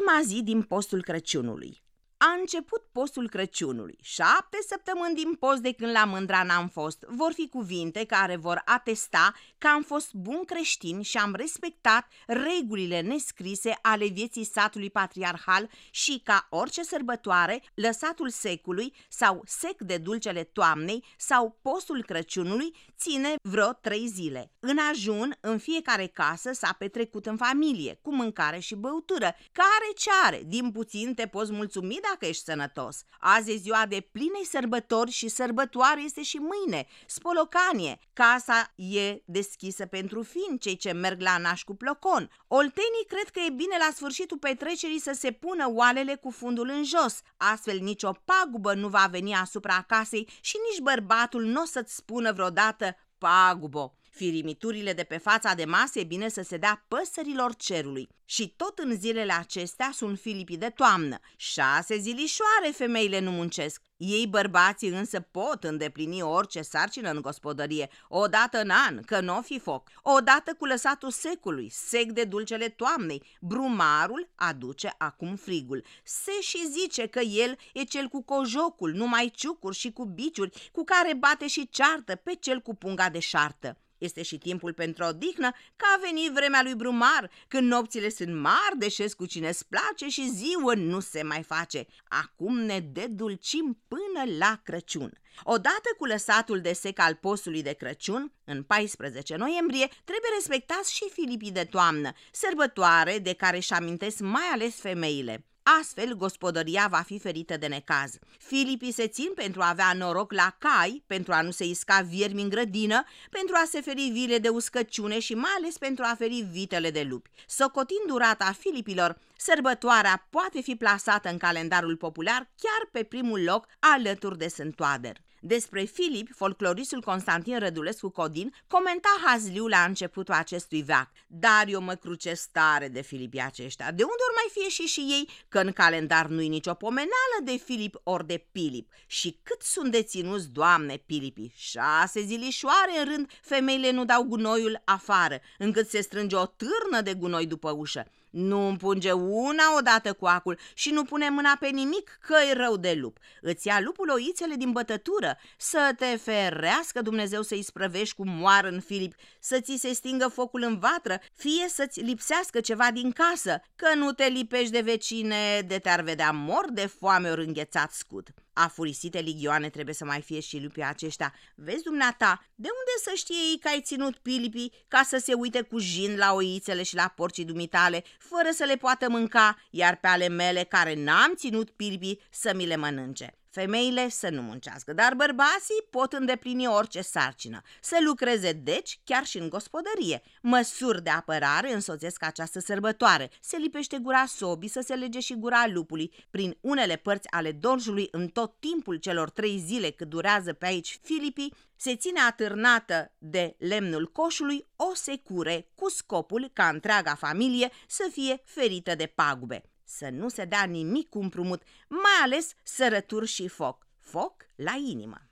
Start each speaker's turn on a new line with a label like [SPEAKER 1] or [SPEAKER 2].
[SPEAKER 1] Prima zi din postul Crăciunului. A început postul Crăciunului. 7 săptămâni din post de când la mândra n-am fost. Vor fi cuvinte care vor atesta că am fost bun creștin și am respectat regulile nescrise ale vieții satului patriarhal și ca orice sărbătoare, lăsatul secului sau sec de dulcele toamnei sau postul Crăciunului ține vreo 3 zile. În ajun, în fiecare casă s-a petrecut în familie, cu mâncare și băutură. Care ce are? Din puțin te poți mulțumi dacă ești sănătos. Azi e ziua de plinei sărbători și sărbătoare este și mâine, spolocanie. Casa e deschisă pentru fin, cei ce merg la naș cu plocon. Oltenii cred că e bine la sfârșitul petrecerii să se pună oalele cu fundul în jos. Astfel nicio pagubă nu va veni asupra casei și nici bărbatul nu o să-ți spună vreodată pagubo. Firimiturile de pe fața de masă e bine să se dea păsărilor cerului. Și tot în zilele acestea sunt filipii de toamnă. 6 zilișoare femeile nu muncesc. Ei bărbații însă pot îndeplini orice sarcină în gospodărie, odată în an, că n-o fi foc, odată cu lăsatul secului, sec de dulcele toamnei. Brumarul aduce acum frigul. Se și zice că el e cel cu cojocul, numai ciucuri și cu biciuri, cu care bate și ceartă pe cel cu punga de șartă. Este și timpul pentru odihnă, că a venit vremea lui Brumar, când nopțile sunt mari de șes cu cine-ți place și ziua nu se mai face. Acum ne dedulcim până la Crăciun. Odată cu lăsatul de sec al postului de Crăciun, în 14 noiembrie, trebuie respectați și filipii de toamnă, sărbătoare de care își amintesc mai ales femeile. Astfel, gospodăria va fi ferită de necaz. Filipii se țin pentru a avea noroc la cai, pentru a nu se isca viermi în grădină, pentru a se feri vile de uscăciune și mai ales pentru a feri vitele de lupi. Socotind durata filipilor, sărbătoarea poate fi plasată în calendarul popular chiar pe primul loc alături de Sântoader. Despre Filip, folcloristul Constantin Rădulescu Codin comenta hazliu la începutul acestui veac. Dar eu mă crucesc tare de filipii aceștia. De unde ori mai fie și ei, că în calendar nu-i nicio pomenală de Filip ori de Pilip. Și cât sunt deținuți, Doamne, pilipii? 6 zilișoare în rând femeile nu dau gunoiul afară, încât se strânge o târnă de gunoi după ușă. Nu împunge una odată cu acul și nu pune mâna pe nimic, că-i rău de lup. Îți ia lupul oițele din bătătură, să te ferească Dumnezeu să-i sprăvești cum moară în Filip, să ți se stingă focul în vatră, fie să-ți lipsească ceva din casă, că nu te lipești de vecine, de te-ar vedea mor de foame ori înghețat scut. Afurisite ligioane trebuie să mai fie și lupii aceștia. Vezi, dumneata, de unde să știe ei că ai ținut pilipii ca să se uite cu jin la oițele și la porcii dumitale, fără să le poată mânca, iar pe ale mele, care n-am ținut pilipii, să mi le mănânce? Femeile să nu muncească, dar bărbații pot îndeplini orice sarcină. Să lucreze, deci, chiar și în gospodărie. Măsuri de apărare însoțesc această sărbătoare. Se lipește gura sobii, să se lege și gura lupului. Prin unele părți ale dorjului, în tot timpul celor 3 zile cât durează pe aici filipii, se ține atârnată de lemnul coșului o secure, cu scopul ca întreaga familie să fie ferită de pagube. Să nu se dea nimic cu împrumut, mai ales sărături și foc. Foc la inimă.